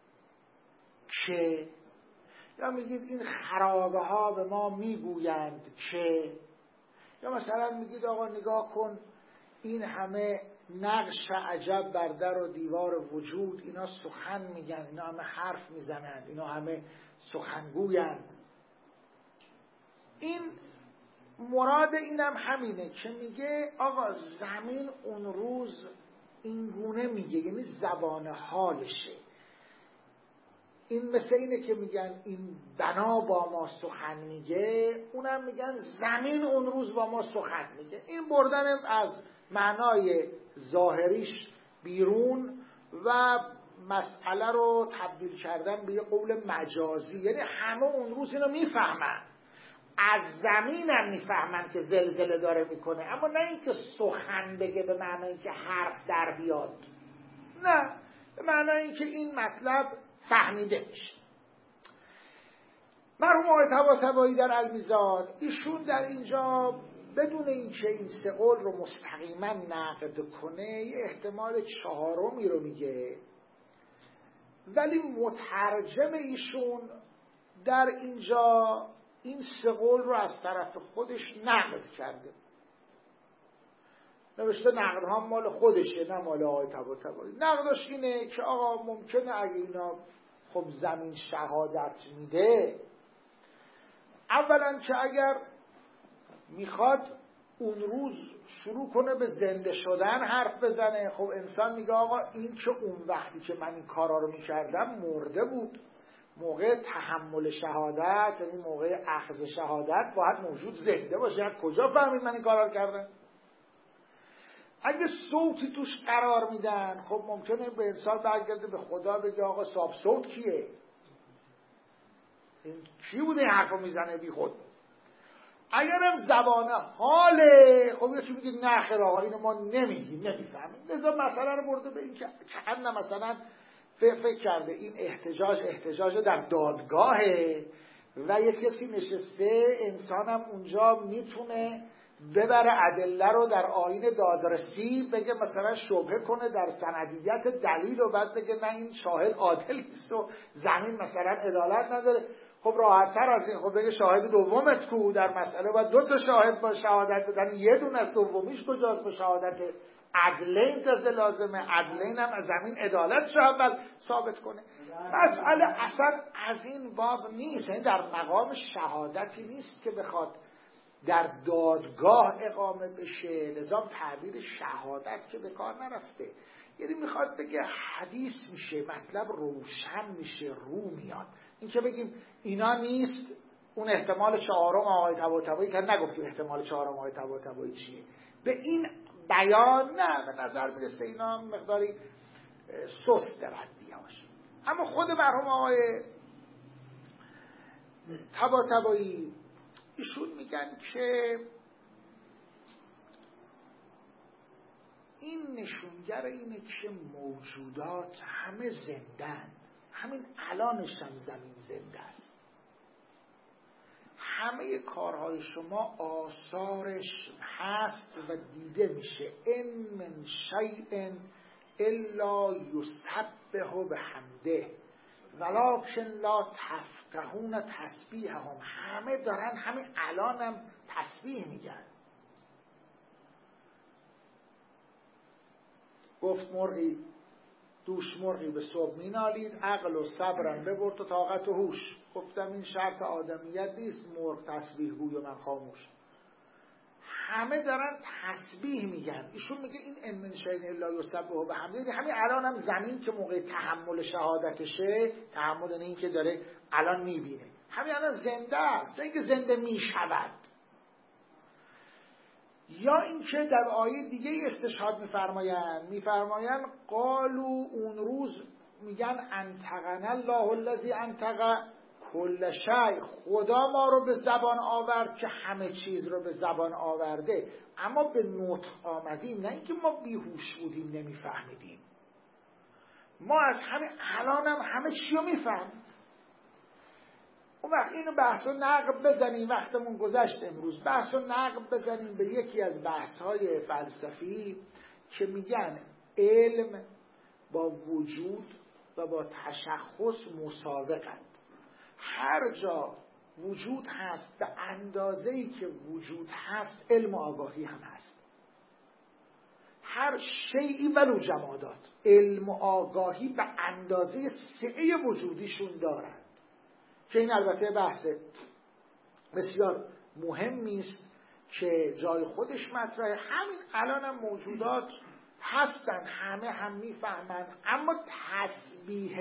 که، یا میگید این خرابه ها به ما میگویند که، یا مثلا میگید آقا نگاه کن این همه نقش عجب بر در و دیوار وجود، اینا سخن میگن، اینا همه حرف میزنند، اینا همه سخنگویند. این مراد اینم همینه که میگه آقا زمین اون روز اینگونه میگه، یعنی زبان حالشه. این مثل اینه که میگن این بنا با ما سخن میگه، اونم میگن زمین اون روز با ما سخن میگه. این بردن از معنای ظاهریش بیرون و مسئله رو تبدیل کردن به یه قول مجازی، یعنی همه اون روز اینو میفهمن، از زمین هم میفهمن که زلزله داره میکنه، اما نه اینکه سخن بگه به معنای که حرف در بیاد، نه، به معنای اینکه این مطلب فهمیده میشه. مرحوم آقای طباطبایی در المیزان، ایشون در اینجا بدون اینکه این سه قول رو مستقیما نقد کنه یه احتمال چهارمی رو میگه، ولی مترجم ایشون در اینجا این سه قول رو از طرف خودش نقد کرده، نوشته نقدها مال خودشه نه مال آقای طباطبایی. نقدش اینه که آقا ممکنه اگه اینا خب زمین شهادت میده، اولا که اگر میخواد اون روز شروع کنه به زنده شدن حرف بزنه، خب انسان میگه آقا این که اون وقتی که من این کارا رو میکردم مرده بود، موقع تحمل شهادت یعنی موقع اخذ شهادت باید موجود زنده باشه، کجا فهمید من این کارا رو کردم؟ اگه صوتی توش قرار میدن، خب ممکنه به انسان برگرده به خدا بگه آقا صاحب صوت کیه؟ این کی بوده این حرفو میزنه بی خود؟ اگرم زبانه حاله، خب یکی میگه نه خیر آقا اینو ما نمیگیم نمیفهمیم، لذا مسئله رو برده به این که نه مثلا فکر کرده این احتجاج در دادگاهه و یک کسی نشسته، انسانم اونجا میتونه ببره ادله رو در آیین دادرسی، بگه مثلا شبهه کنه در سندیت دلیل و بعد بگه نه این شاهد عادل نیست و زمین مثلا عدالت نداره. خب راحت‌تر از این خب بگه شاهد دومت کو، در مسئله باید دو تا شاهد با شهادت بدن، یه دونه از دومیش کجاست با شهادت عدلین تازه لازمه، عدلین هم از زمین عدالتش اول ثابت کنه. مسئله اصلا از این باب نیست، یعنی در مقام شهادتی نیست که بخواد در دادگاه اقامه بشه، لذا تعبیر شهادت که به کار نرفته، یعنی میخواد بگه حدیث میشه، مطلب روشن میشه، رو میاد. این که بگیم اینا نیست، اون احتمال چهارم آقای طباطبایی که نگفتیم احتمال چهارم آقای طباطبایی چیه، به این بیان نه، به نظر میرسه اینا مقداری سست ردیهاش. اما خود مرحوم آقای طباطبایی ایشون میگن که این نشونگر اینه که موجودات همه زندن، همین الانش هم زمین زنده است، همه کارهای شما آثارش هست و دیده میشه. ان من شیء الا یسبح بحمده ولکن لا تفقهون تسبیحهم. همه دارن همین الانم تسبیح میگن. گفت مرغی دوش مرغی به صبح مینالید، عقل و صبرم ببرد و طاقت و هوش. گفتم این شرط آدمیت نیست مرغ تسبیح گوی و من خاموش. همه دارن تسبیح میگن. ایشون میگه این ان من شیء الا یسبح بحمده، همین الان هم زمین که موقع تحمل شهادتشه، تحمل این که داره الان میبینه، همین الان زنده است، نه اینکه زنده میشود. یا اینکه در آیه دیگه استشهاد میفرمایند قالو اون روز میگن انطقنا الله الذی انطق کل شیء، خدا ما رو به زبان آورد که همه چیز رو به زبان آورده، اما به نطق آمدیم، نه اینکه ما بیهوش بودیم نمیفهمیدیم. ما از همین الانم همه چی رو میفهمیم. اون وقت اینو بحث و نقب بزنیم، وقتمون گذشت امروز، بحث و نقب بزنیم به یکی از بحث‌های فلسفی که میگن علم با وجود و با تشخص مساوقند. هر جا وجود هست به اندازه‌ای که وجود هست علم و آگاهی هم هست. هر شیئی ولو جمادات علم و آگاهی به اندازه سعه وجودیشون دارند، که این البته بحث بسیار مهمی است که جای خودش مطرحه. همین الان هم موجودات هستن، همه هم میفهمن، اما تسبیح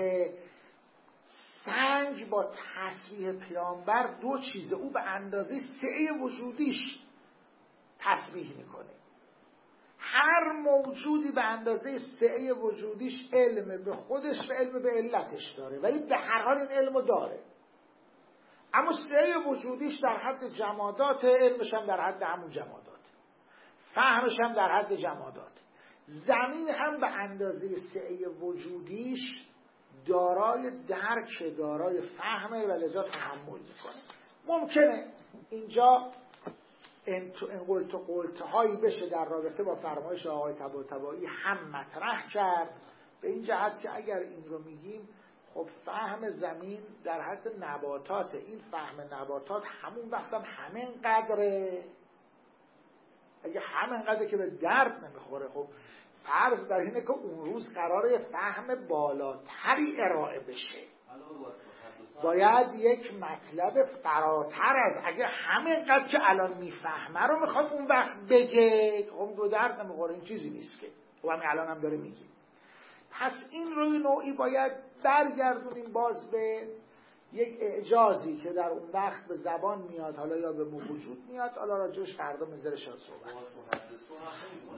سنگ با تسبیح پیامبر دو چیزه. او به اندازه سعه وجودیش تسبیح میکنه. هر موجودی به اندازه سعه وجودیش علم به خودش و علم به علتش داره، ولی به هر حال این علمو داره. اما سعه وجودیش در حد جمادات، علمش هم در حد همون جمادات، فهمش هم در حد جمادات. زمین هم به اندازه سعه وجودیش دارای درک، دارای فهمه و لذا تحمل میکنه. ممکنه اینجا این قلت هایی بشه در رابطه با فرمایش آقای طباطبایی هم مطرح کرد، به این جهت که اگر این رو میگیم خب فهم زمین در حد نباتات، این فهم نباتات همون وقت هم همین قدره. اگه همین قدره که به درد نمیخوره، خب فرض بر اینه که اون روز قراره فهم بالاتری ارائه بشه، باید یک مطلب فراتر از اگه همین قدر که الان میفهمه رو میخواد اون وقت بگه، خب دو درد نمیخوره، این چیزی نیست که خب همین الان هم داره میگه. پس این روی نوعی باید برگردونیم باز به یک اعجازی که در اون وقت به زبان میاد، حالا یا به وجود میاد، حالا راجعش فردا مزر شاد صحبت.